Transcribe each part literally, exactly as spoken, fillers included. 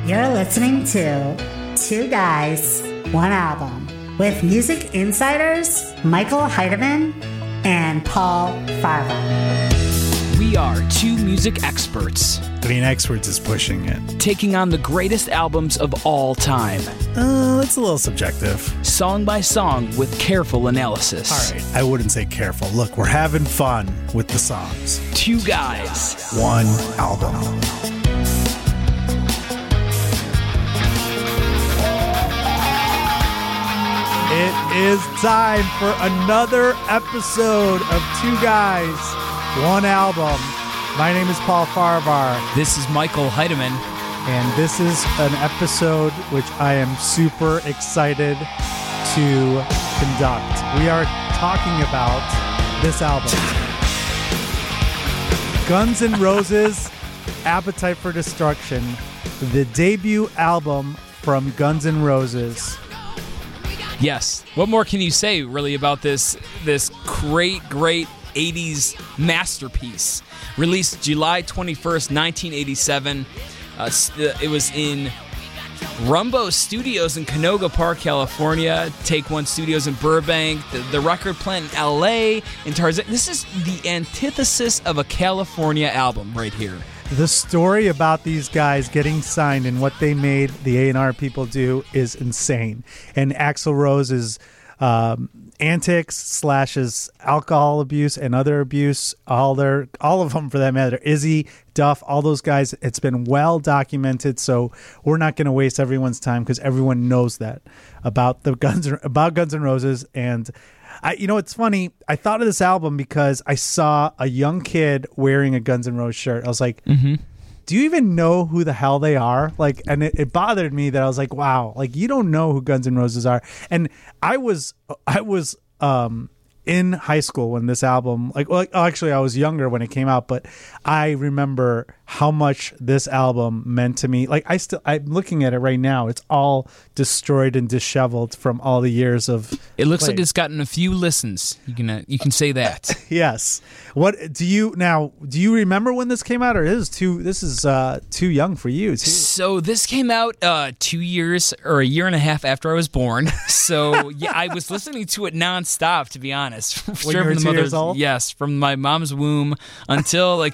You're listening to Two Guys, One Album with music insiders Michael Heidemann and Paul Farva. We are two music experts. I mean, experts is pushing it. Taking on the greatest albums of all time. Uh, that's a little subjective. Song by song with careful analysis. All right, I wouldn't say careful. Look, we're having fun with the songs. Two guys. One album. It is time for another episode of Two Guys, One Album. My name is Paul Farvar. This is Michael Heidemann. And this is an episode which I am super excited to conduct. We are talking about this album. Guns N' Roses, Appetite for Destruction, the debut album from Guns N' Roses. Yes. What more can you say, really, about this this great, great eighties masterpiece? Released July twenty-first, nineteen eighty-seven. Uh, it was in Rumbo Studios in Canoga Park, California. Take One Studios in Burbank. The, the record plant in L A. In Tarzan. This is the antithesis of a California album right here. The story about these guys getting signed and what they made the A and R people do is insane. And Axl Rose's um, antics slash his alcohol abuse and other abuse, all their, all of them for that matter, Izzy, Duff, all those guys, it's been well documented. So we're not going to waste everyone's time because everyone knows that about the Guns about Guns N' Roses. And I, you know, it's funny. I thought of this album because I saw a young kid wearing a Guns N' Roses shirt. I was like, mm-hmm. Do you even know who the hell they are? Like, and it, it bothered me that I was like, wow, like you don't know who Guns N' Roses are. And I was, I was, um, in high school when this album, like, well, actually I was younger when it came out, but I remember how much this album meant to me. Like I still, I'm looking at it right now. It's all destroyed and disheveled from all the years of. It looks play. like it's gotten a few listens. You can uh, you can say that. Yes. What do you now? Do you remember when this came out, or is too? This is uh, too young for you. Too. So this came out uh, two years or a year and a half after I was born. So yeah, I was listening to it nonstop, to be honest. When you were two years old? Yes, from my mom's womb until like.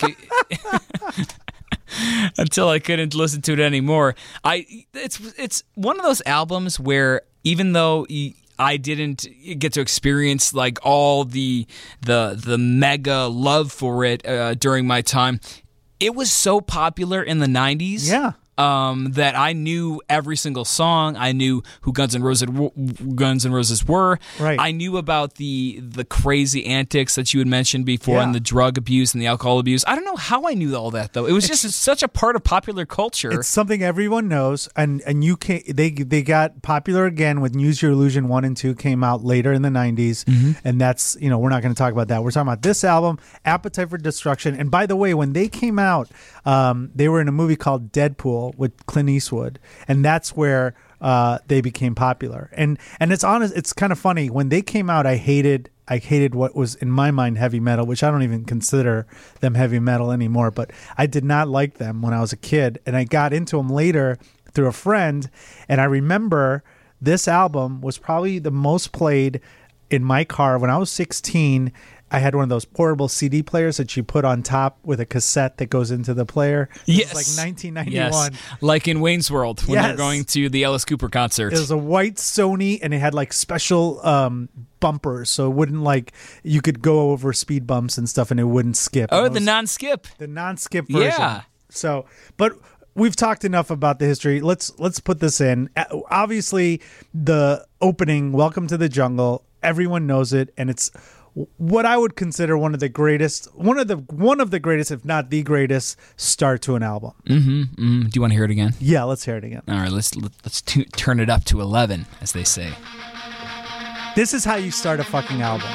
Until I couldn't listen to it anymore. I it's it's one of those albums where even though I didn't get to experience like all the the the mega love for it uh, during my time, it was so popular in the nineties. Yeah. Um, that I knew every single song. I knew who Guns N' Roses Guns N' Roses were. Right. I knew about the the crazy antics that you had mentioned before, yeah. and the drug abuse and the alcohol abuse. I don't know how I knew all that though. It was it's, just such a part of popular culture. It's something everyone knows, and and you can they they got popular again when Use Your Illusion one and two came out later in the nineties, mm-hmm. and that's you know we're not going to talk about that. We're talking about this album, Appetite for Destruction. And by the way, when they came out, um, they were in a movie called Deadpool with Clint Eastwood, and that's where uh, they became popular. And and it's honest, it's kind of funny. When they came out, I hated I hated what was in my mind heavy metal, which I don't even consider them heavy metal anymore. But I did not like them when I was a kid, and I got into them later through a friend. And I remember this album was probably the most played in my car when I was sixteen. I had one of those portable C D players that you put on top with a cassette that goes into the player. This yes. was like nineteen ninety-one. Yes. Like in Wayne's World when yes. they're going to the Alice Cooper concert. It was a white Sony, and it had like special um, bumpers, so it wouldn't like, you could go over speed bumps and stuff and it wouldn't skip. Oh, and the was, non-skip. The non-skip version. Yeah. So, but we've talked enough about the history. Let's let's put this in. Obviously, the opening, Welcome to the Jungle, everyone knows it, and it's what I would consider one of the greatest, one of the one of the greatest, if not the greatest, start to an album. Mm-hmm. mm-hmm. Do you want to hear it again? Yeah, let's hear it again. All right, let's let's t- turn it up to eleven, as they say. This is how you start a fucking album.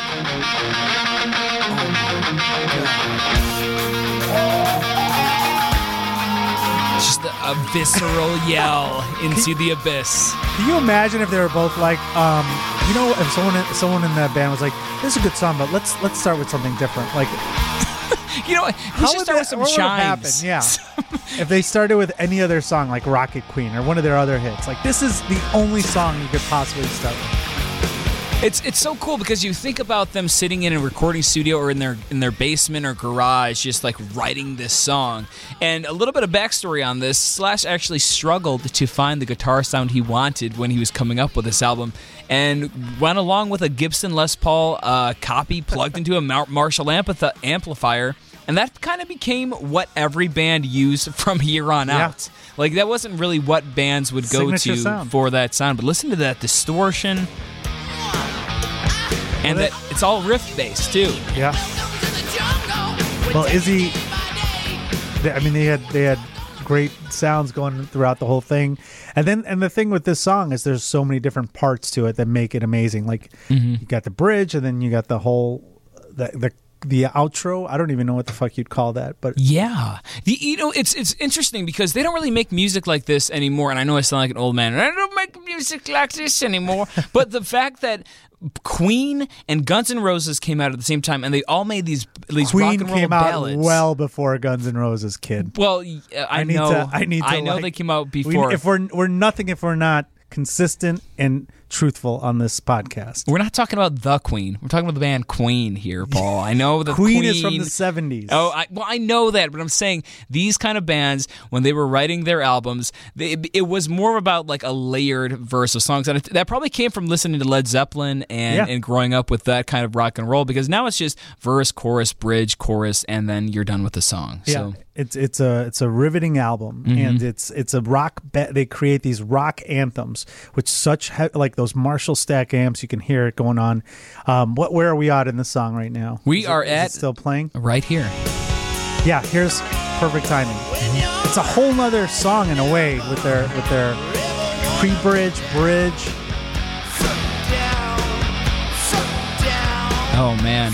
Just a, a visceral yell into the abyss. Can you imagine if they were both like, um, you know, if someone someone in that band was like, "This is a good song, but let's let's start with something different." Like, You know, we How should would start with that- some what would happen? chimes. Yeah. If they started with any other song like Rocket Queen or one of their other hits, like this is the only song you could possibly start with. It's it's so cool because you think about them sitting in a recording studio or in their in their basement or garage, just like writing this song. And a little bit of backstory on this: Slash actually struggled to find the guitar sound he wanted when he was coming up with this album, and went along with a Gibson Les Paul uh, copy plugged into a Mar- Marshall ampli- amplifier, and that kind of became what every band used from here on Yeah. out. Like that wasn't really what bands would go Signature to sound. for that sound, but listen to that distortion. And that it's all riff based too. Yeah. Well, Izzy, they, I mean, they had they had great sounds going throughout the whole thing, and then and the thing with this song is there's so many different parts to it that make it amazing. Like Mm-hmm. you got the bridge, and then you got the whole the the the outro. I don't even know what the fuck you'd call that, but Yeah, the, you know it's it's interesting because they don't really make music like this anymore. And I know I sound like an old man. And I don't make music like this anymore. But the fact that Queen and Guns N' Roses came out at the same time, and they all made these these rock Queen and roll came out ballads. well before Guns N' Roses, kid. Well, y- uh, I, I need know. to. I need to. I know like- they came out we- before. if we're we're nothing if we're not consistent and truthful on this podcast. We're not talking about the Queen. We're talking about the band Queen here, Paul. I know the Queen, Queen is from the seventies. Oh, I, well, I know that, but I'm saying these kind of bands, when they were writing their albums, they, it was more about like a layered verse of songs, and it, that probably came from listening to Led Zeppelin and, Yeah. and growing up with that kind of rock and roll. Because now it's just verse, chorus, bridge, chorus, and then you're done with the song. Yeah, So it's it's a it's a riveting album, Mm-hmm. and it's it's a rock. Be- they create these rock anthems, which such he- like those Marshall stack amps. You can hear it going on. Um, what where are we at in the song right now? We Is it- are is it at- still playing. right here. Yeah, here's perfect timing. It's a whole nother song in a way with their with their pre-bridge, bridge. Oh man.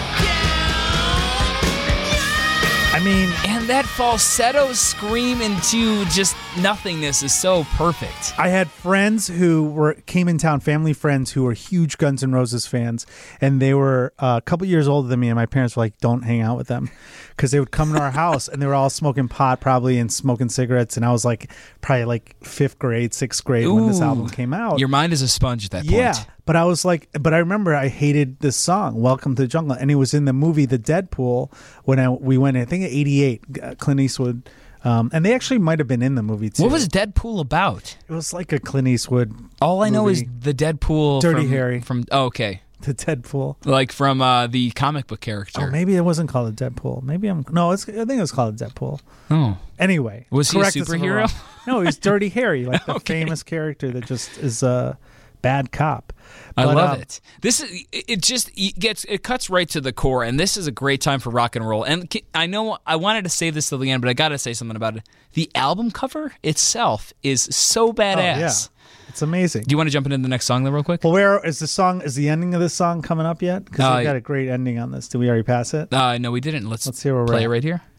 I mean, And that falsetto scream into just nothingness is so perfect. I had friends who were came in town, family friends who were huge Guns N' Roses fans, and they were uh, a couple years older than me. And my parents were like, "Don't hang out with them," because they would come to our house and they were all smoking pot, probably, and smoking cigarettes. And I was like, probably like fifth grade, sixth grade when this Ooh. album came out. Your mind is a sponge at that point. Yeah, but I was like, but I remember I hated this song, "Welcome to the Jungle," and it was in the movie The Deadpool when I we went. I think in eighty-eight, uh, Clint Eastwood, um, and they actually might have been in the movie too. What was Deadpool about? It was like a Clint Eastwood. All I know is movie. the Deadpool Dirty from, Harry. from oh, okay. The Deadpool. Like from uh, the comic book character. Oh, maybe it wasn't called a Deadpool. Maybe I'm no. It's, I think it was called a Deadpool. Oh. Anyway, Was he a correct us if I'm superhero? wrong. No, he's Dirty Harry, like the Okay. famous character that just is a bad cop. I But, love um, it. This is it it just it gets it cuts right to the core, and this is a great time for rock and roll. And ki- I know I wanted to save this till the end, but I got to say something about it. The album cover itself is so Oh, badass. yeah, it's amazing. Do you want to jump into the next song then real quick? Well, where is the song? Is the ending of this song coming up yet? Because Uh, they got a great ending on this. Did we already pass it? Uh, no, we didn't. Let's, Let's hear where we're play at. it right here.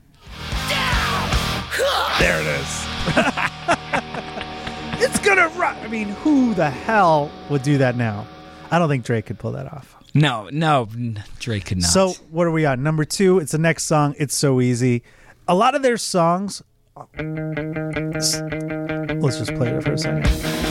There it is. It's gonna rock. I mean, who the hell would do that now? I don't think Drake could pull that off. No, no, n- Drake could not. So what are we on? Number two. It's the next song. It's so easy. A lot of their songs. Let's just play it for a second.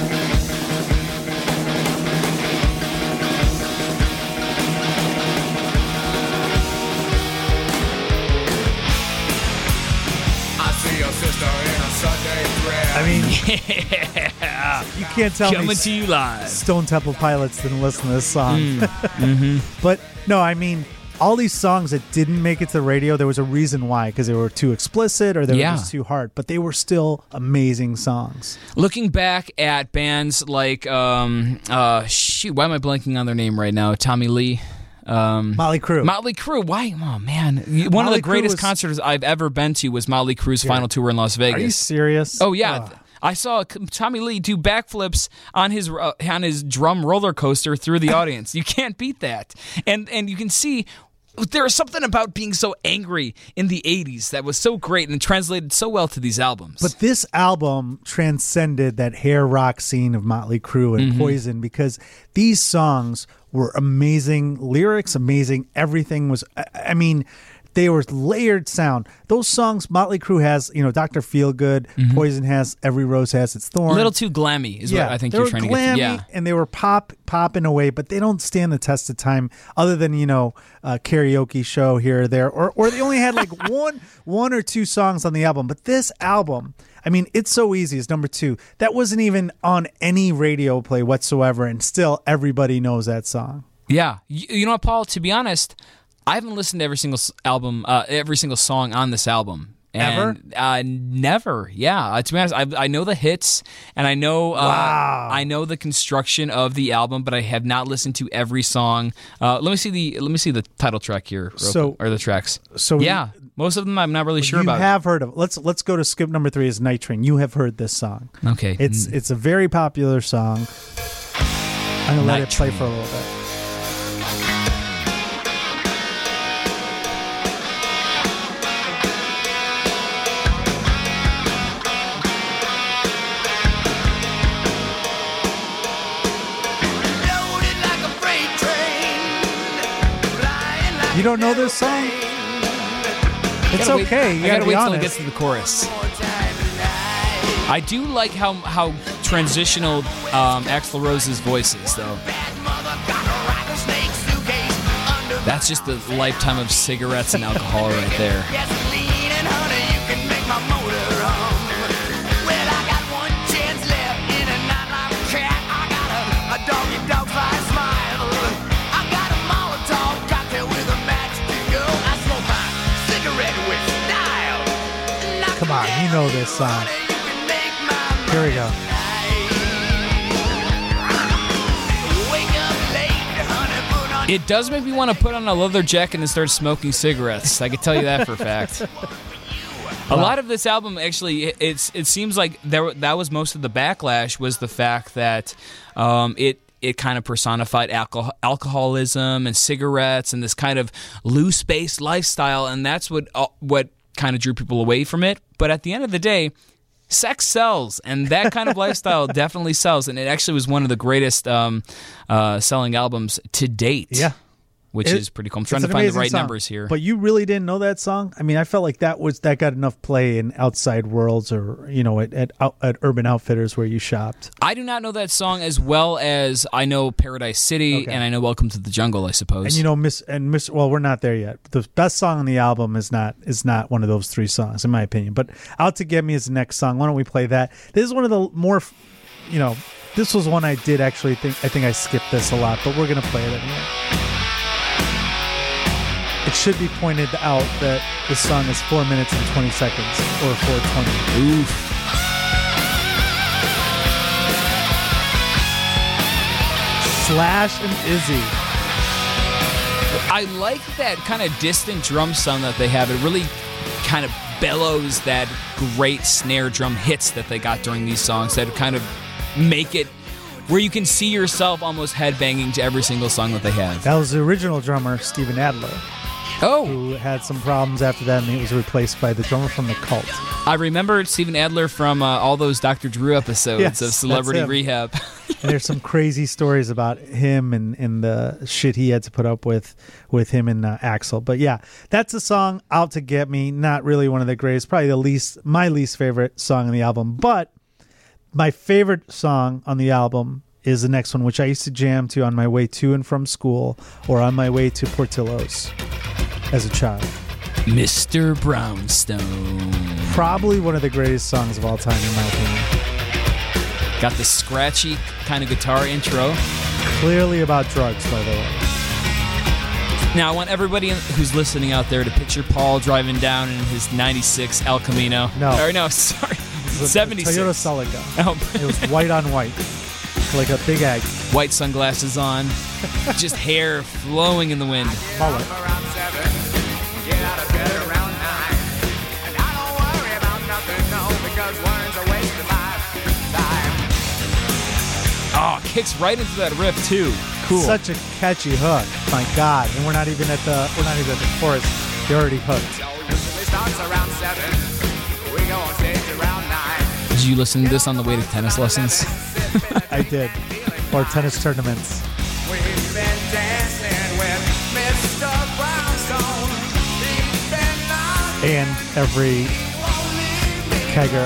I see your sister in a Sunday dress. I mean, you can't tell coming me to you live. Stone Temple Pilots didn't listen to this song. Mm, But no, I mean, all these songs that didn't make it to the radio, there was a reason why, because they were too explicit or they Yeah. were just too hard. But they were still amazing songs. Looking back at bands like, um, uh, shoot, why am I blanking on their name right now? Tommy Lee. Um, Motley Crue. Motley Crue. Why? Oh man, one of Motley the greatest Crue was- concerts I've ever been to was Motley Crue's final tour in Las Are you Vegas. serious? Oh yeah, Ugh. I saw Tommy Lee do backflips on his uh, on his drum roller coaster through the audience. You can't beat that, and and you can see. There was something about being so angry in the eighties that was so great and translated so well to these albums. But this album transcended that hair rock scene of Motley Crue and Mm-hmm. Poison because these songs were amazing lyrics, amazing. Everything was, I- I mean, they were layered sound. Those songs, Motley Crue has, you know, Doctor Feelgood, mm-hmm. Poison has Every Rose Has Its Thorn. A little too glammy is yeah, what I think they you're were trying glammy, to get to. Yeah. And they were pop, pop in a way, but they don't stand the test of time other than, you know, a karaoke show here or there. Or, or they only had like one, one or two songs on the album. But this album, I mean, It's So Easy is number two. That wasn't even on any radio play whatsoever, and still everybody knows that song. Yeah. You, you know what, Paul? To be honest, I haven't listened to every single album, uh, every single song on this album. And, Ever? Uh, never. Yeah. Uh, to be honest, I, I know the hits, and I know uh, Wow. I know the construction of the album, but I have not listened to every song. Uh, let me see the let me see the title track here, real So- quick, or the tracks. so yeah, most of them I'm not really sure you about. have heard of. Let's let's go to skip number three is Night Train. You have heard this song. Okay. It's it's a very popular song. I'm gonna let Night it play Train. for a little bit. Loaded like a freight train, flying like You don't know this song? It's Gotta wait- okay. You I gotta, gotta be wait till honest. it gets to the chorus. more time tonight. I do like how how transitional um, Axl Rose's voice is, though. Bad mother got a rattlesnake suitcase under the That's just a lifetime of cigarettes and alcohol right there. gasoline and honey. You can make my motor hum. Well, I got one chance left in a night like a cat. I got a, a doggy dog fire smile. I got a Molotov cocktail with a match to go. I smoke my cigarette with style. Like Come on, you know this song. honey, you can make my Here we go. wake up late, honey, put on It does make me want to put on a leather jacket and start smoking cigarettes. I can tell you that for a fact. A lot of this album, actually, it, it's it seems like there that was most of the backlash was the fact that um, it it kind of personified alcohol, alcoholism and cigarettes and this kind of loose-based lifestyle, and that's what uh, what kind of drew people away from it. But at the end of the day, sex sells, and that kind of lifestyle definitely sells, and it actually was one of the greatest um, uh, selling albums to date. Yeah. Which It- is pretty cool. I'm trying It's to an find the amazing right song. numbers here. But you really didn't know that song? I mean, I felt like that was that got enough play in Outside Worlds or, you know, at at, out- at Urban Outfitters where you shopped. I do not know that song as well as I know Paradise City Okay. and I know Welcome to the Jungle, I suppose. And you know, Miss and Miss. Well, we're not there yet. The best song on the album is not is not one of those three songs, in my opinion. But Out to Get Me is the next song. Why don't we play that? This is one of the more, you know, this was one I did actually think. I think I skipped this a lot, but we're gonna play it anyway. It should be pointed out that this song is four minutes and twenty seconds, or four twenty. Oof. Slash and Izzy. I like that kind of distant drum sound that they have. It really kind of bellows that great snare drum hits that they got during these songs that kind of make it where you can see yourself almost headbanging to every single song that they have. That was the original drummer, Steven Adler, Oh, who had some problems after that, and he was replaced by the drummer from The Cult. I remember Steven Adler from uh, all those Doctor Drew episodes Yes, of that's Celebrity him. Rehab. And there's some crazy stories about him and, and the shit he had to put up with with him and uh, Axl. But yeah, that's a song, Out to Get Me. Not really one of the greatest, probably the least, my least favorite song on the album. But my favorite song on the album is the next one, which I used to jam to on my way to and from school or on my way to Portillo's as a child. Mister Brownstone. Probably one of the greatest songs of all time, in my opinion. Got the scratchy kind of guitar intro. Clearly about drugs, by the way. Now, I want everybody who's listening out there to picture Paul driving down in his ninety-six El Camino. No. Or no, sorry. It was a seventy-six. Toyota Celica. Oh, It was white on white, like a big egg. white sunglasses on. Just hair flowing in the wind. Mullet. around seven, get out of bed around nine, and I don't worry about nothing, no, because worrying's a waste of my time. Oh, kicks right into that riff, too. Cool. Such a catchy hook. My God. And we're not even at the we're not even at the chorus. They're already hooked. So usually starts around seven, we go on stage around nine. Did you listen to this on the way to tennis lessons? I did. Or tennis tournaments. We've been dancing with Mister Brownstone. These and every kegger.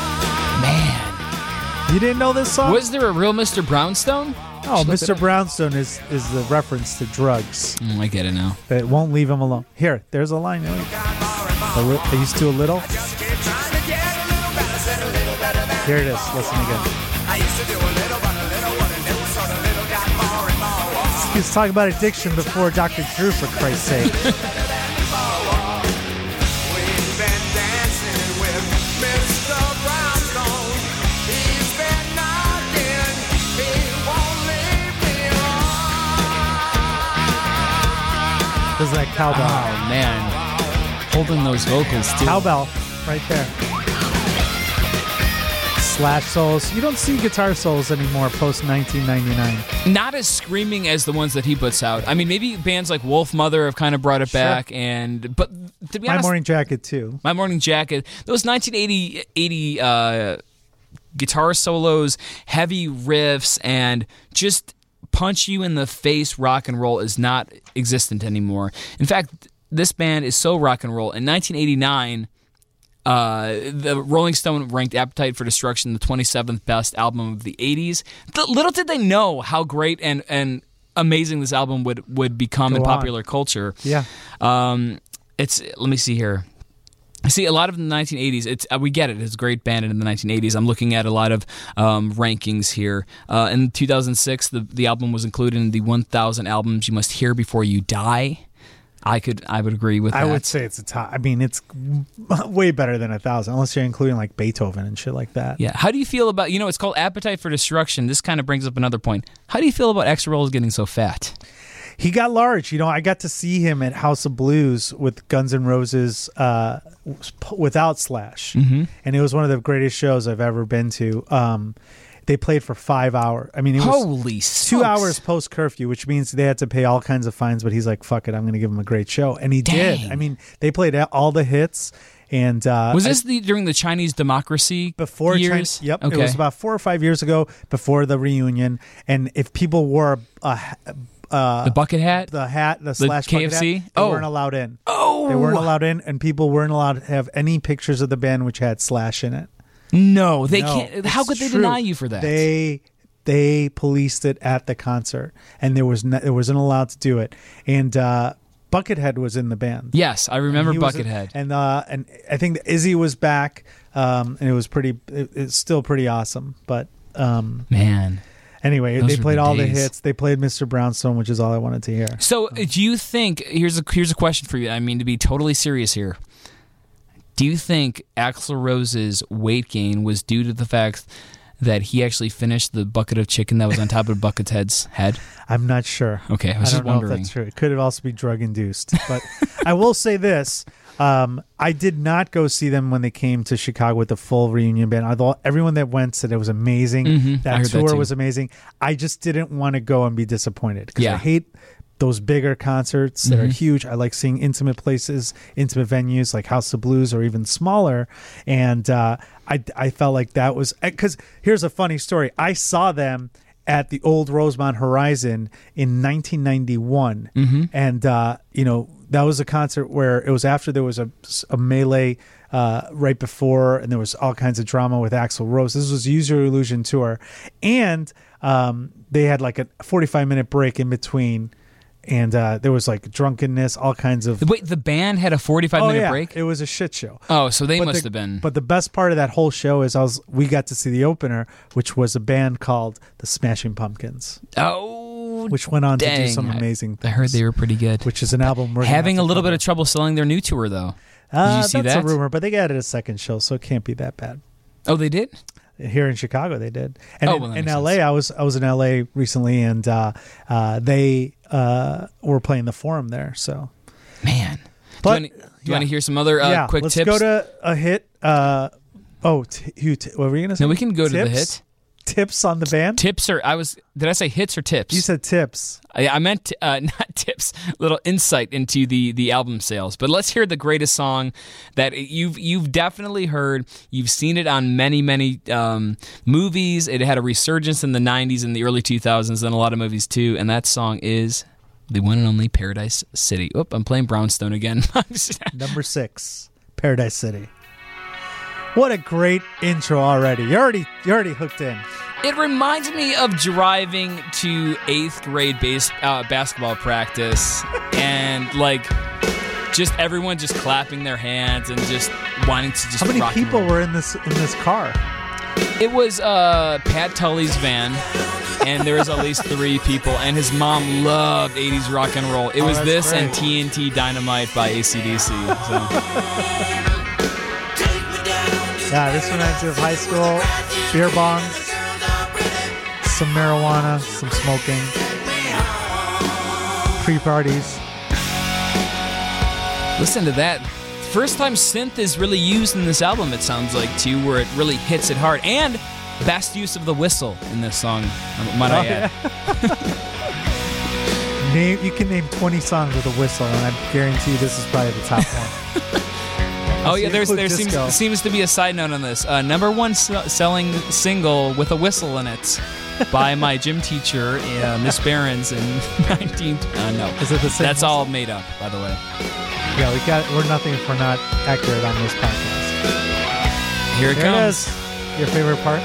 Man. You didn't know this song? Was there a real Mister Brownstone? Oh, Should look it Mister up. Brownstone is, is the reference to drugs. Mm, I get it now. That won't leave him alone. Here, there's a line. A li- I used to a little. Here it is. Listen again. He's talking about addiction before Doctor Drew, for Christ's sake. This is that cowbell. Oh, man. Holding those vocals, too. Cowbell, right there. Slash solos. You don't see guitar solos anymore post nineteen ninety-nine. Not as screaming as the ones that he puts out. I mean, maybe bands like Wolf Mother have kind of brought it Sure. back, and but to be My honest, Morning Jacket, too. My Morning Jacket, those nineteen eighty, eighty uh, guitar solos, heavy riffs, and just punch you in the face rock and roll is not existent anymore. In fact, this band is so rock and roll. In nineteen eighty-nine, uh, the Rolling Stone ranked Appetite for Destruction the twenty-seventh best album of the eighties. Little did they know how great and, and amazing this album would, would become Go in on. popular culture. Yeah. Um, it's let me see here. See, a lot of the nineteen eighties, it's uh, we get it. It's a great band in the nineteen eighties. I'm looking at a lot of um, rankings here. Uh, in two thousand six, the the album was included in the one thousand albums you must hear before you die. I could, I would agree with that. I would say it's a top. I mean, it's way better than a thousand, unless you're including like Beethoven and shit like that. Yeah. How do you feel about, you know, it's called Appetite for Destruction. This kind of brings up another point. How do you feel about Axl Rose getting so fat? He got large. You know, I got to see him at House of Blues with Guns N' Roses uh, without Slash. Mm-hmm. And it was one of the greatest shows I've ever been to. Um, they played for five hours. I mean, it was Holy two smokes. hours post curfew, which means they had to pay all kinds of fines. But he's like, fuck it, I'm going to give him a great show. And he Dang. did. I mean, they played all the hits. And uh, Was I- this the, during the Chinese democracy before years? China, yep, Okay. it was about four or five years ago before the reunion. And if people wore a, uh, the bucket hat? the hat, the, slash K bucket F C? hat, they Oh. weren't allowed in. oh. They weren't allowed in, and people weren't allowed to have any pictures of the band which had Slash in it. No, they No, can't. How it's could they true. deny you for that? They they policed it at the concert, and there was no, there wasn't allowed to do it. And uh, Buckethead was in the band. yes, I remember He was- Buckethead. and uh, and I think that Izzy was back, um, and it was pretty. It, it's still pretty awesome, but. Um, Man. Anyway, Those they were played the all the days. hits. They played Mister Brownstone, which is all I wanted to hear. So, uh, do you think here's a here's a question for you? I mean, to be totally serious here, do you think Axl Rose's weight gain was due to the fact that he actually finished the bucket of chicken that was on top of Buckethead's head? I'm not sure. Okay, I was I just don't know if wondering. that's true. It could have also be drug induced. But I will say this. Um, I did not go see them when they came to Chicago with the full reunion band. Although everyone that went said it was amazing. Mhm, I That heard that tour too. was amazing. I just didn't want to go and be disappointed because I Yeah. hate those bigger concerts that are Mhm. huge. I like seeing intimate places, intimate venues like House of Blues or even smaller. And uh, I, I felt like that was because here's a funny story. I saw them at the old Rosemont Horizon in nineteen ninety-one. Mm-hmm. And, uh, you know, that was a concert where it was after there was a, a melee uh, right before, and there was all kinds of drama with Axl Rose. This was Use Your Illusion tour. And um, they had like a forty-five minute break in between. And uh, there was like drunkenness, all kinds of. Wait, the band had a forty-five oh, minute yeah, break? it was a shit show. Oh, so they But must the- have been. But the best part of that whole show is I was we got to see the opener, which was a band called the Smashing Pumpkins, oh, which went on to dang. do some amazing I things. heard they were pretty good. Which is an album we're gonna Having a have to little bit cover. of trouble selling their new tour, though. Uh, Did you see that's that? a rumor, but they got it a second show, so it can't be that bad. Oh, they did? Here in Chicago, they did, and Oh, in, well, that in makes L A, sense. I was I was in L A recently, and uh, uh, they uh, were playing the Forum there. So, Man. But- do you want to yeah. hear some other uh, yeah, quick let's tips? go to a hit. Uh, oh, t- who t- what were you gonna say? No, we can go to the Tips? hit. Tips on the band. Tips or I was did I say hits or tips? You said tips. I, I meant uh, not tips. Little insight into the the album sales. But let's hear the greatest song that you've you've definitely heard. You've seen it on many many um, movies. It had a resurgence in the nineties and the early two thousands, and a lot of movies too. And that song is the one and only Paradise City. Oop, I'm playing Brownstone again. Number six, Paradise City. What a great intro already. You're already you're already hooked in. It reminds me of driving to eighth grade base uh, basketball practice and like just everyone just clapping their hands and just wanting to just How many rock and people roll. were in this in this car? It was uh, Pat Tully's van, and there was at least three people, and his mom loved eighties rock and roll. It Oh, was that's this great. and T N T Dynamite by A C D C. So. Yeah, this reminds me of high school, beer bongs, some marijuana, some smoking, pre-parties. Listen to that. First time synth is really used in this album, it sounds like, too, where it really hits it hard. And best use of the whistle in this song, might I Oh, add. yeah. Name, you can name twenty songs with a whistle, and I guarantee you this is probably the top one. Oh, yeah, there's, there Include seems, disco. seems to be a side note on this. Uh, number one s- selling single with a whistle in it by my gym teacher, uh, Miss Barons, in nineteen... Uh, no, Is it the same that's all made up, by the way. Yeah, we got. We're nothing if we're not accurate on this podcast. Here it There it comes. is. Your favorite part?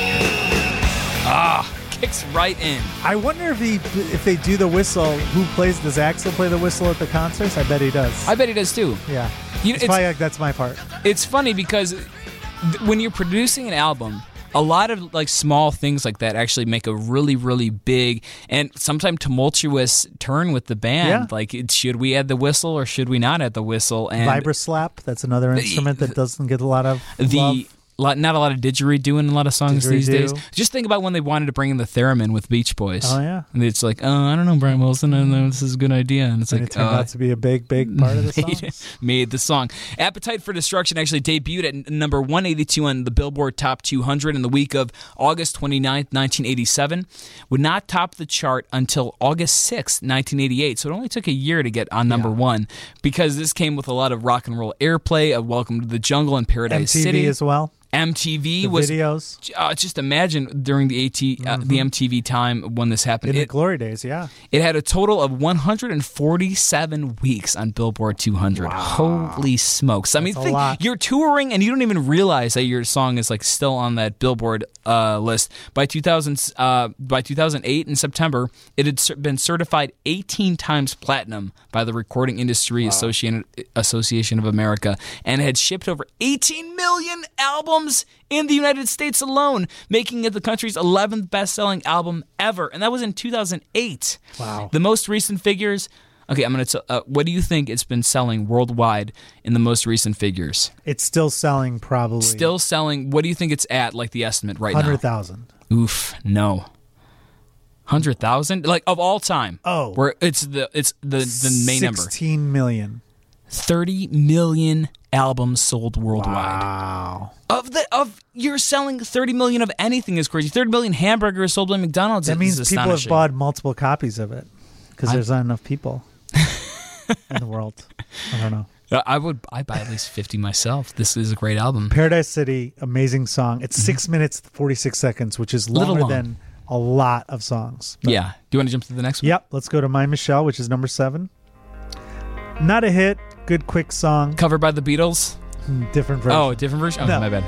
Ah, kicks right in. I wonder if he, if they do the whistle, who plays? Does Axl play the whistle at the concerts? I bet he does. I bet he does, too. yeah. You know, it's it's- probably like that's my part. It's funny because th- when you're producing an album, a lot of like small things like that actually make a really, really big and sometimes tumultuous turn with the band. Yeah. Like, it, should we add the whistle or should we not add the whistle? And Vibra-slap. That's another instrument that doesn't get a lot of the love. lot, not a lot of didgeridoo in a lot of songs these Didgeridoo. days. Just think about when they wanted to bring in the theremin with Beach Boys. Oh, yeah. And it's like, oh, I don't know, Brian Wilson. I don't know if this is a good idea. And it's And like, it turned uh, out to be a big, big part of the song. made, made the song. Appetite for Destruction actually debuted at n- number one eighty-two on the Billboard Top two hundred in the week of August twenty-ninth, nineteen eighty-seven. Would not top the chart until August sixth, nineteen eighty-eight. So it only took a year to get on number Yeah. one because this came with a lot of rock and roll airplay of Welcome to the Jungle and Paradise M T V City. as well. M T V The was videos uh, just imagine during the AT, uh, the M T V time when this happened. in the It, glory days. Yeah. it had a total of one hundred forty-seven weeks on Billboard two hundred. Holy smokes. I mean, That's a think, lot. you're touring and you don't even realize that your song is like still on that Billboard uh, list. By two thousand, uh, by two thousand eight in September, it had cer- been certified eighteen times platinum by the Recording Industry Association, Association of America and had shipped over eighteen million albums in the United States alone, making it the country's eleventh best-selling album ever. And that was in two thousand eight. Wow. The most recent figures. Okay, I'm gonna. T- uh, what do you think it's been selling worldwide in the most recent figures? It's still selling probably Still selling. What do you think it's at? Like the estimate right one hundred now? thousand. Oof, no. Hundred thousand, like of all time. Oh. where it's the it's the the main number. sixteen million. Thirty million albums sold worldwide. Wow. Of the of you're selling thirty million of anything is crazy. Thirty million hamburgers sold by McDonald's. That is means people have astonishing. bought multiple copies of it because I- there's not enough people in the world. I don't know. Uh, I would I buy at least fifty myself. This is a great album. Paradise City, amazing song. It's six minutes forty-six seconds, which is Mm-hmm. Little longer long. than a lot of songs. But- Yeah. Do you want to jump to the next one? Yep. Let's go to My Michelle, which is number seven. Not a hit. Good, quick song. Covered by the Beatles. Mm, Different version. Oh, different version? Oh, No. my bad.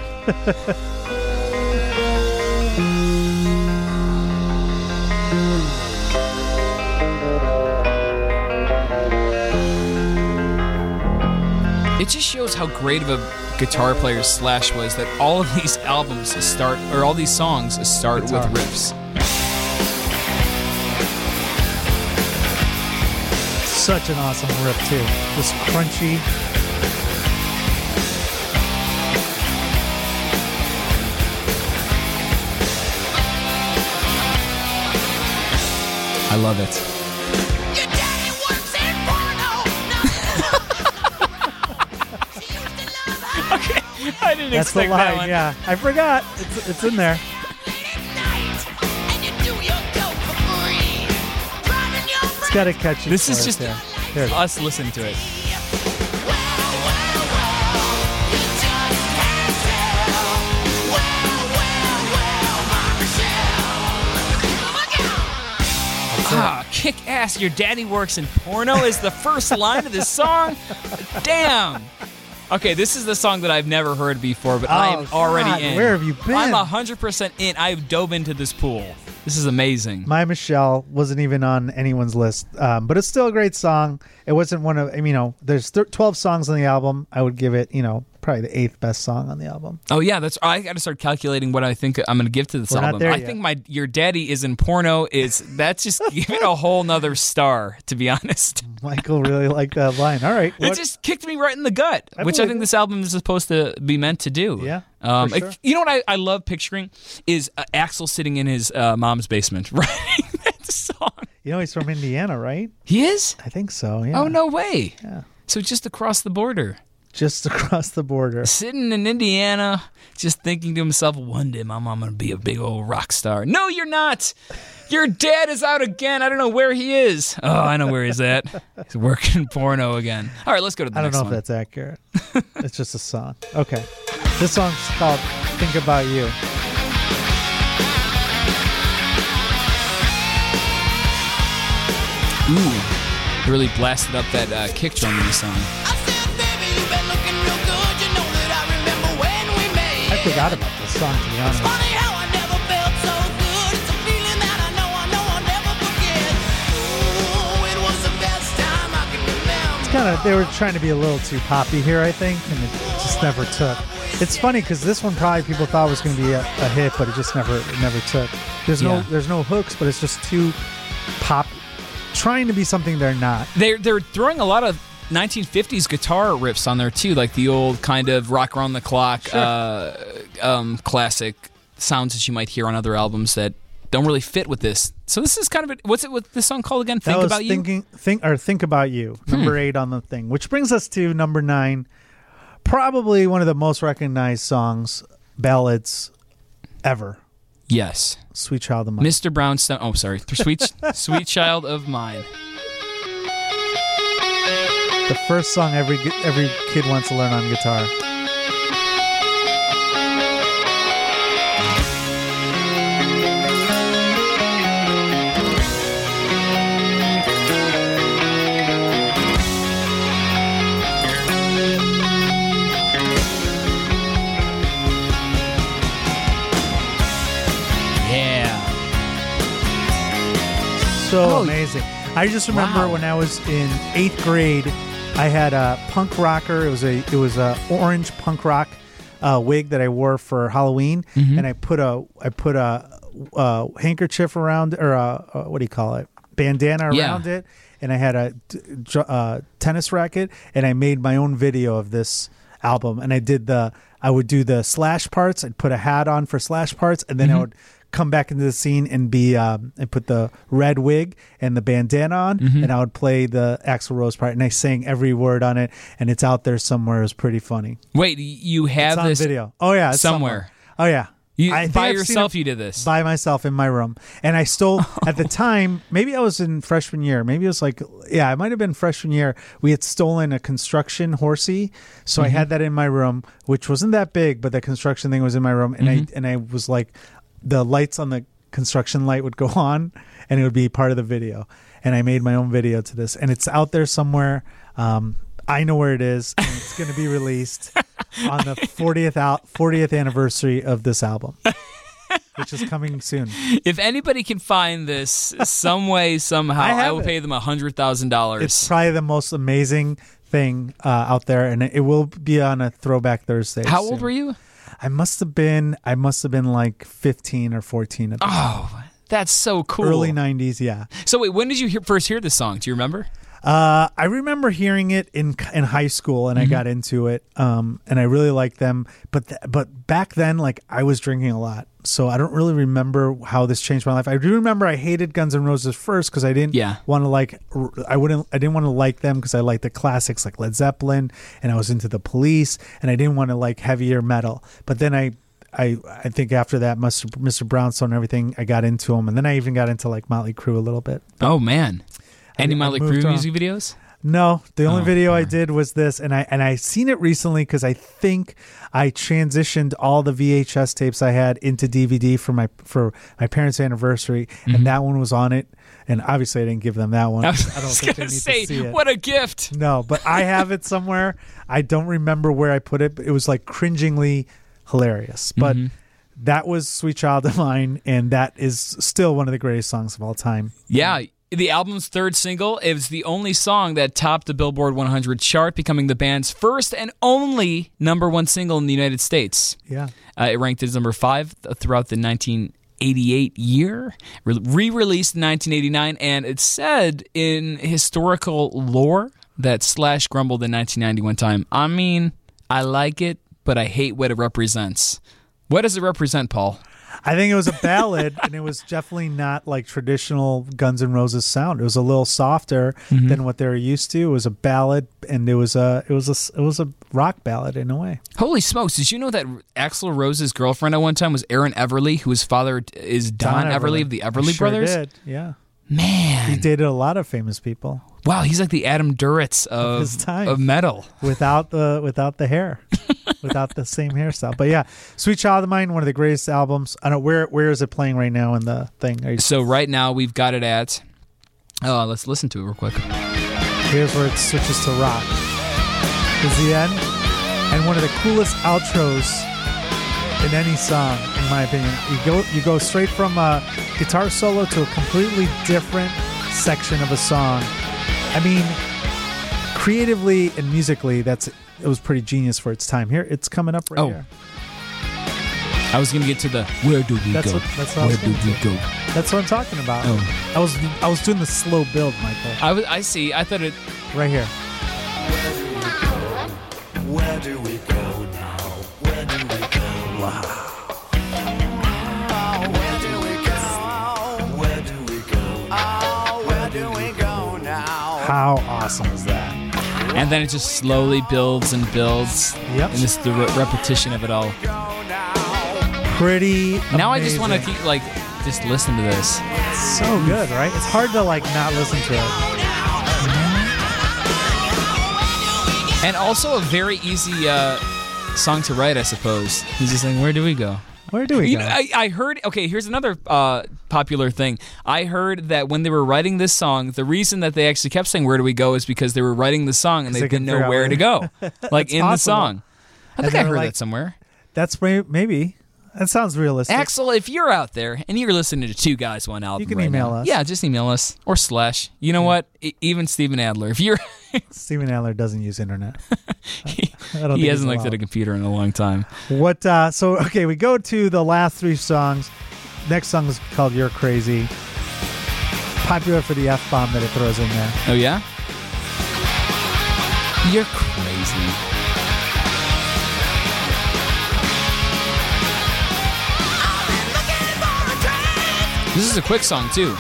It just shows how great of a guitar player Slash was that all of these albums start, or all these songs start Guitar. with riffs. Such an awesome riff, too. Just crunchy. I love it. Your daddy works in porno. She used to love her I didn't That's the expect that line. one. Yeah. I forgot. It's, it's in there. late at night, and you do your dope for free. Driving your It's got a catchy This is chorus just there. There it is. us listening to it. Well, well, well, you just can't tell. Well, well, well, my Michelle. Look out! Ah, kick ass. Your daddy works in porno is the first line of this song. Damn. Okay, this is the song that I've never heard before, but Oh, I am already God, in. where have you been? I'm one hundred percent in. I've dove into this pool. This is amazing. My Michelle wasn't even on anyone's list, um, but it's still a great song. It wasn't one of, I mean, you know, there's th- twelve songs on the album. I would give it, you know, probably the eighth best song on the album. Oh yeah, that's. I got to start calculating what I think I'm going to give to this We're not album. there I yet. think my Your Daddy Is in Porno is that's just give it a whole nother star. To be honest, Michael really liked that line. All right. it what- just kicked me right in the gut, I which I believe think it. this album is supposed to be meant to do. Yeah, Um, for sure. if- you know what I, I love picturing is uh, Axl sitting in his uh, mom's basement writing that song. You know, he's from Indiana, right? He is? I think so, yeah. Oh no way! Yeah. So just across the border. Just across the border. Sitting in Indiana, just thinking to himself, one day my mom gonna be a big old rock star. No, you're not. Your dad is out again. I don't know where he is. Oh, I know where he's at. He's working porno again. All right, let's go to the I don't next know one. if that's accurate. It's just a song. Okay. This song's called Think About You. Ooh, really blasted up that uh, kick drum in the song. I said, baby, you been looking real good. You know that I remember when we met. I forgot about this song, to be honest. Funny how I never felt so good. It's a feeling that I know, I know I'll never forget. Ooh, it was the best time I can remember. Kind of, they were trying to be a little too poppy here, I think, and it just never took. It's funny because this one probably people thought was going to be a, a hit, but it just never, it never took. There's no, Yeah. there's no hooks, but it's just too pop, trying to be something they're not. They're they're throwing a lot of nineteen fifties guitar riffs on there too, like the old kind of rock around the clock, Sure. uh, um, classic sounds that you might hear on other albums that don't really fit with this. So this is kind of a, what's it? What's this song called again? That Think was About You. thinking, think or think about you. Number eight on the thing, which brings us to number nine. Probably one of the most recognized songs, ballads ever. Yes, Sweet Child of Mine. Mister Brownstone. Oh, sorry, sweet sweet child of mine. The first song every every kid wants to learn on guitar. Yeah. So Oh, amazing. I just remember wow. when I was in eighth grade, I had a punk rocker. It was a it was a orange punk rock uh, wig that I wore for Halloween, Mm-hmm. and I put a I put a, a handkerchief around or a, a what do you call it bandana Yeah. around it, and I had a d- dr- uh, tennis racket, and I made my own video of this album, and I did the I would do the Slash parts. I'd put a hat on for Slash parts, and then Mm-hmm. I would come back into the scene and be um, and put the red wig and the bandana on, Mm-hmm. and I would play the Axl Rose part, and I sang every word on it, and it's out there somewhere. It was pretty funny. Wait, you have It's on this video. Oh yeah, it's somewhere. Oh yeah. You, I think by I've seen yourself, it you did this. by myself in my room, and I stole at the time. Maybe I was in freshman year. Maybe it was like, yeah, I might have been freshman year. We had stolen a construction horsey, so I Mm-hmm. had that in my room, which wasn't that big, but the construction thing was in my room, and Mm-hmm. I and I was like, the lights on the construction light would go on, and it would be part of the video. And I made my own video to this, and it's out there somewhere. Um, I know where it is, and it's going to be released on the fortieth out fortieth anniversary of this album, which is coming soon. If anybody can find this some way, somehow, I I, have will it. pay them a hundred thousand It's dollars. probably the most amazing thing uh, out there, and it will be on a Throwback Thursday. How soon. old were you? I must have been. I must have been like fifteen or fourteen at the time. Oh, that's so cool. Early nineties, yeah. So wait, when did you hear, first hear this song? Do you remember? Uh, I remember hearing it in in high school, and I got into it, um, and I really liked them. But th- but back then, like I was drinking a lot, so I don't really remember how this changed my life. I do remember I hated Guns N' Roses first because I didn't Yeah. want to like r- I wouldn't I didn't want to like them because I liked the classics like Led Zeppelin, and I was into the Police, and I didn't want to like heavier metal. But then I. I, I think after that, Mister Mister Brownstone and everything, I got into them, and then I even got into like Motley Crue a little bit. Oh man, any I Motley moved Crue on. music videos? No, the only Oh, video I bummer. did was this, and I and I seen it recently because I think I transitioned all the V H S tapes I had into D V D for my for my parents' anniversary, Mm-hmm. and that one was on it. And obviously, I didn't give them that one. I I was, don't was think they gonna need say, to see it. what a gift. No, but I have it somewhere. I don't remember where I put it, but it was like cringingly hilarious. But Mm-hmm. that was Sweet Child of Mine, and that is still one of the greatest songs of all time. Yeah, the album's third single. It was the only song that topped the Billboard one hundred chart, becoming the band's first and only number one single in the United States. Yeah. Uh, it ranked as number five th- throughout the nineteen eighty-eight year, Re- re-released in nineteen eighty-nine, and it's said in historical lore that Slash grumbled in nineteen ninety one time, I mean, I like it, but I hate what it represents. What does it represent, Paul? I think it was a ballad, and it was definitely not like traditional Guns N' Roses sound. It was a little softer Mm-hmm. than what they were used to. It was a ballad, and it was a it was a it was a rock ballad in a way. Holy smokes, did you know that Axl Rose's girlfriend at one time was Erin Everly, whose father is Don, Everly of the Everly I sure Brothers? Did. Yeah, Man. he dated a lot of famous people Wow, he's like the Adam Duritz of, his time. of metal. without the without the hair, without the same hairstyle. But yeah, Sweet Child of Mine, one of the greatest albums. I don't where where is it playing right now in the thing? Are you, So right now we've got it at, oh, let's listen to it real quick. here's where it switches to rock. Is the end, and one of the coolest outros in any song, in my opinion. You go you go straight from a guitar solo to a completely different section of a song. I mean, creatively and musically, that's it was pretty genius for its time. Here, it's coming up right Oh. here. I was going to get to the, where do we That's go? what- that's what I where was do getting we go? That's what I'm talking about. Oh. I was I was doing the slow build, Michael. I, was, I see. I thought it, Right here. Where do we go now? Where do we go? Wow. Where do we go? Where do we go? Oh, where do we go now? How awesome is that? and then it just slowly builds and builds. Yep. And this the re- repetition of it all. Pretty Now I just want to amazing. keep like just listen to this. So good, right? It's hard to like not listen to it. And also a very easy uh, song to write, I suppose. He's just like, where do we go? Where do we You go? know, I, I heard, okay, here's another uh, popular thing. I heard that when they were writing this song, the reason that they actually kept saying, where do we go, is because they were writing the song and they they didn't couldn't know figure out where where- to go. Like That's in the possible. song. I And think they I were heard like- that somewhere. That's may- maybe. That sounds realistic. Axel, if you're out there and you're listening to Two Guys, One Album, You can right email now, us. Yeah, just email us or slash. You know what? E- even Steven Adler, if you're, Steven Adler doesn't use internet. he, I don't think he he's hasn't looked at allowed. a computer in a long time. What? Uh, so okay, we go to the last three songs. Next song is called "You're Crazy." Popular for the F bomb that it throws in there. Oh yeah, you're crazy. This is a quick song too.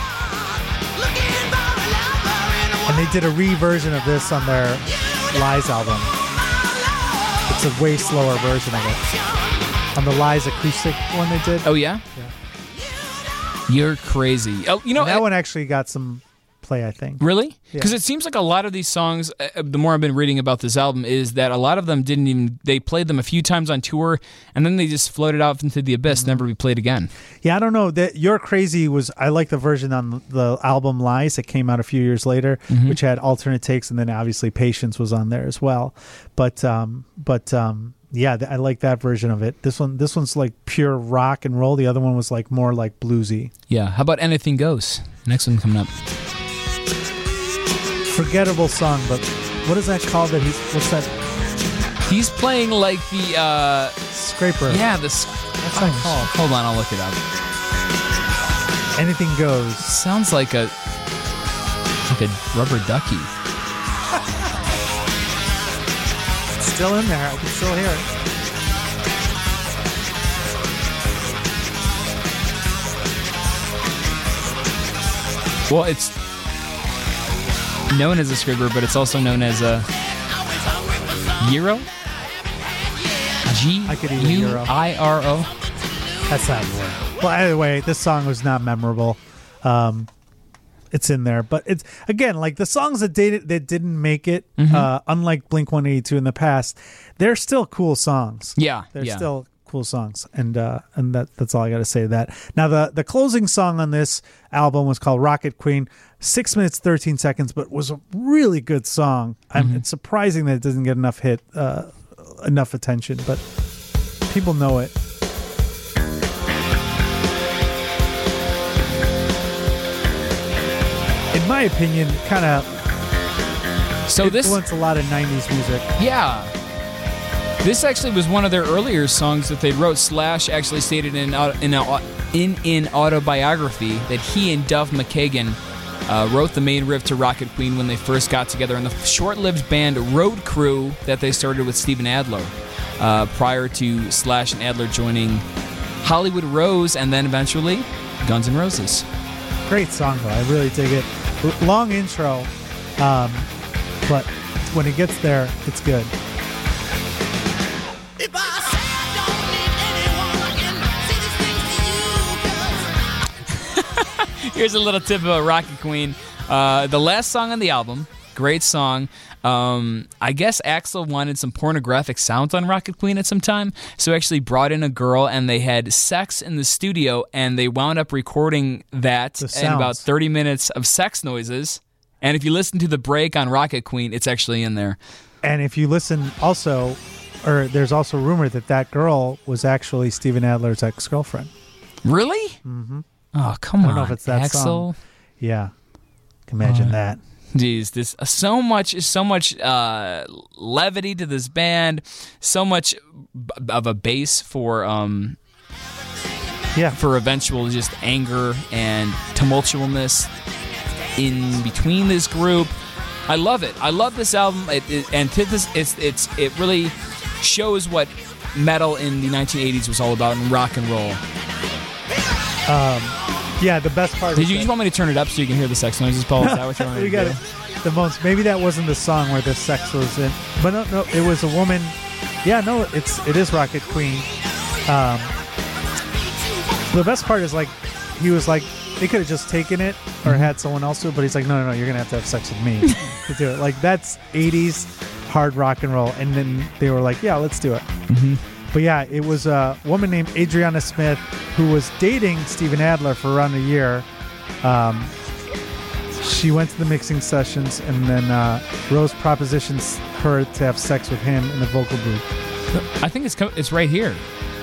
And they did a re-version of this on their Lies album. It's a way slower version of it. On the Lies acoustic one they did. Oh yeah, you're crazy. Oh, you know And that I- one actually got some play, I think. Really? Yeah. Because it seems like a lot of these songs, uh, the more I've been reading about this album, is that a lot of them didn't even, they played them a few times on tour, and then they just floated out into the abyss, never be played again. Yeah, I don't know. That "You're Crazy" was, I like the version on the album Lies that came out a few years later, Mm-hmm. which had alternate takes, and then obviously Patience was on there as well. But um, but um, yeah, th- I like that version of it. This one, this one's like pure rock and roll. The other one was like more like bluesy. Yeah. How about Anything Goes? Next one coming up. Forgettable song, but what is that called? That he's what's that He's playing like the, uh, scraper? yeah, this. What's that oh, called? Hold on, I'll look it up. Anything Goes. Sounds like a, like a rubber ducky. It's still in there. I can still hear it. Well, it's known as a scraper, but it's also known as a gyro. G I could eat a U gyro. I R O. That's not the word. Well, anyway, this song was not memorable. Um, it's in there. But it's again like the songs that did that didn't make it. Mm-hmm. Uh, unlike Blink one eighty-two in the past, they're still cool songs. Yeah, they're yeah. still cool songs, and uh, and that that's all I got to say to that. Now the the closing song on this album was called Rocket Queen, six minutes thirteen seconds, but was a really good song. I'm, Mm-hmm. it's surprising that it doesn't get enough hit, uh, enough attention, but people know it. In my opinion, kind of So this, influenced a lot of nineties music. yeah, this actually was one of their earlier songs that they wrote. Slash actually stated in au- in a, in in autobiography that he and Duff McKagan uh, wrote the main riff to Rocket Queen when they first got together in the short-lived band Road Crew that they started with Steven Adler, uh, prior to Slash and Adler joining Hollywood Rose and then eventually Guns N' Roses. Great song though, I really dig it. L- long intro, um, but when it gets there, it's good. If I say I don't need anyone, I can say these things to you, 'cause Here's a little tip about Rocket Queen. Uh, the last song on the album, great song. Um, I guess Axl wanted some pornographic sounds on Rocket Queen at some time, so actually brought in a girl and they had sex in the studio, and they wound up recording that The in about sounds. thirty minutes of sex noises. And if you listen to the break on Rocket Queen, it's actually in there. And if you listen also, or there's also rumor that that girl was actually Steven Adler's ex-girlfriend. Really? Mm-hmm. Oh, come I on, don't know if it's that Axl. song. Yeah. Imagine Uh, that. Jeez, this uh, so much, so much uh, levity to this band, so much b- of a base for um Yeah. for eventual just anger and tumultuousness in between this group. I love it. I love this album. It, it, and to this, it's it's it really shows what metal in the nineteen eighties was all about, and rock and roll. Yeah, the best part Did is you that- just want me to turn it up so you can hear the sex noises, Paul? Is that what you want me we to got do? it. The most, maybe that wasn't the song where the sex was in, but no, no, it was a woman. Yeah, no, it's it is Rocket Queen. Um, the best part is like he was like they could have just taken it or had someone else do it, but he's like, no, no, no, you're gonna have to have sex with me to do it. Like that's eighties hard rock and roll, and then they were like, yeah, let's do it. Mm-hmm. But yeah, it was a woman named Adriana Smith who was dating Steven Adler for around a year. Um, she went to the mixing sessions, and then uh, Rose propositions her to have sex with him in the vocal booth. I think it's co- it's right here.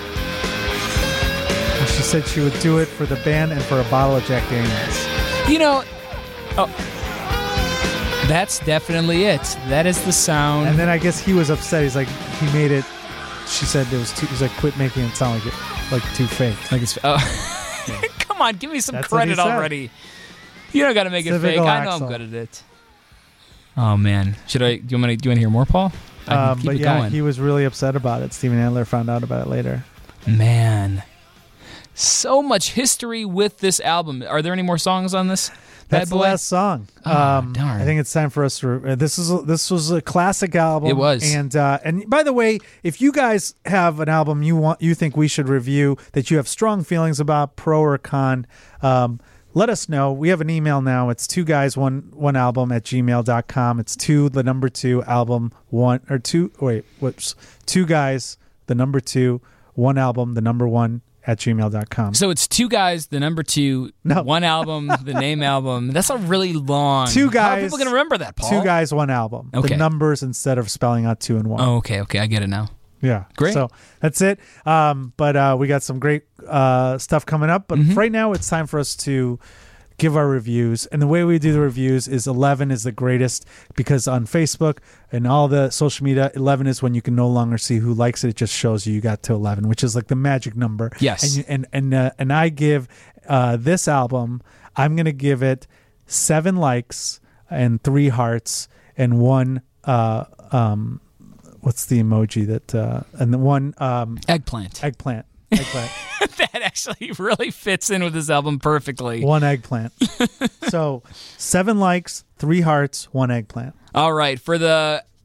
And she said she would do it for the band and for a bottle of Jack Daniels. You know, oh, that's definitely it. That is the sound. And then I guess he was upset. He's like, he made it. She said it was too. He's like, quit making it sound like it, like too fake. Like it's. Oh. Come on, give me some That's what he credit said. already. You don't got to make it fake. Typical I know I'm Axl. good at it. Oh man, should I? Do you want to? Do you want to hear more, Paul? I can Um, keep but it yeah, going. he was really upset about it. Steven Adler found out about it later. Man, so much history with this album. Are there any more songs on this? That's bad the boy? last song. Oh, um, darn. I think it's time for us to. Uh, this is a, this was a classic album. It was. And uh, and by the way, if you guys have an album you want, you think we should review that you have strong feelings about, pro or con, um, let us know. We have an email now. It's two guys one one album at gmail dot com. It's two the number two album one or two. Wait, whoops. Two guys the number two one album the number one at gmail dot com. So it's two guys, the number two, No. one album, the name album. That's a really long. Two How are guys- people going to remember that, Paul? Two guys, one album. Okay. The numbers instead of spelling out two and one. Oh, okay, okay, I get it now. Yeah. Great. So that's it. Um, but uh, we got some great uh, stuff coming up. But Mm-hmm. right now it's time for us to give our reviews. And the way we do the reviews is eleven is the greatest because on Facebook and all the social media, eleven is when you can no longer see who likes it. It just shows you you got to eleven, which is like the magic number. Yes. And you, and and, uh, and I give uh, this album, I'm going to give it seven likes and three hearts and one uh, um, what's the emoji that uh and the one um Eggplant. eggplant eggplant That actually really fits in with this album perfectly. one eggplant. So seven likes, three hearts, one eggplant. All right, for the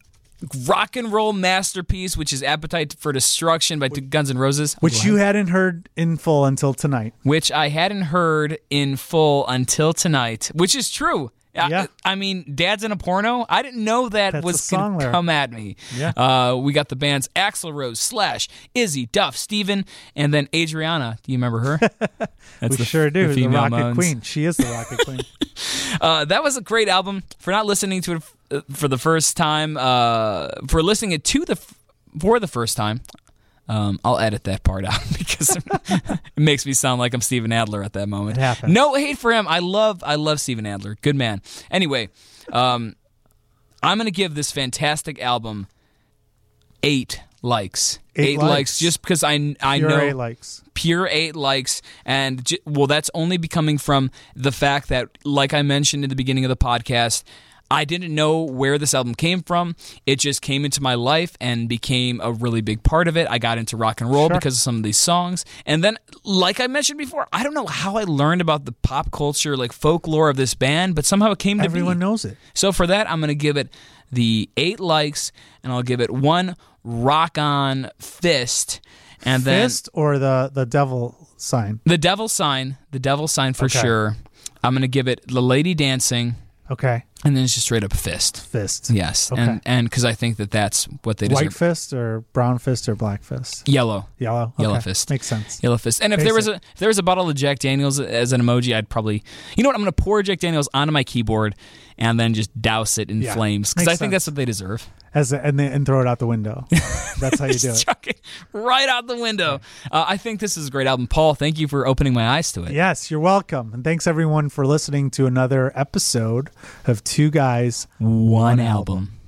rock and roll masterpiece, which is Appetite for Destruction by Guns N' Roses. Which you hadn't heard in full until tonight. Which I hadn't heard in full until tonight, which is true. Yeah. I, I mean, Dad's in a porno. I didn't know that That's was a going song to lyric. come at me. Yeah. Uh, we got the bands Axl Rose, Slash, Izzy, Duff, Steven, and then Adriana. Do you remember her? That's We the, sure do. The, female Rocket moans. Queen. She is the Rocket Queen. Uh, that was a great album. For not listening to it uh, for the first time, uh, for listening it to the f- for the first time, um, I'll edit that part out because it makes me sound like I'm Steven Adler at that moment. It happens. No hate for him. I love I love Steven Adler. Good man. Anyway, um, I'm gonna give this fantastic album eight likes. Eight likes. likes, just because I I Pure know A likes. pure eight likes, and j- well, that's only be coming from the fact that, like I mentioned in the beginning of the podcast, I didn't know where this album came from. It just came into my life and became a really big part of it. I got into rock and roll Sure. because of some of these songs, and then, like I mentioned before, I don't know how I learned about the pop culture, like folklore of this band, but somehow it came to Everyone be. knows it. So for that, I'm going to give it the eight likes, and I'll give it one rock on fist, and then Fist or the, the devil sign? the devil sign, the devil sign for Okay. sure. I'm gonna give it the lady dancing, Okay. and then it's just straight up fist. Fist. Yes, Okay. and and because I think that that's what they deserve. White fist or brown fist or black fist? Yellow, Yellow. Yellow Okay. fist. Makes sense. yellow fist. And if there was a Basic. if there was a bottle of Jack Daniels as an emoji, I'd probably, you know what, I'm gonna pour Jack Daniels onto my keyboard and then just douse it in Yeah. flames because I Makes think sense. that's what they deserve. As a, and then and throw it out the window. That's how you do it. Chuck it right out the window. Uh, I think this is a great album. Paul, thank you for opening my eyes to it. Yes, you're welcome. And thanks everyone for listening to another episode of Two Guys, One album.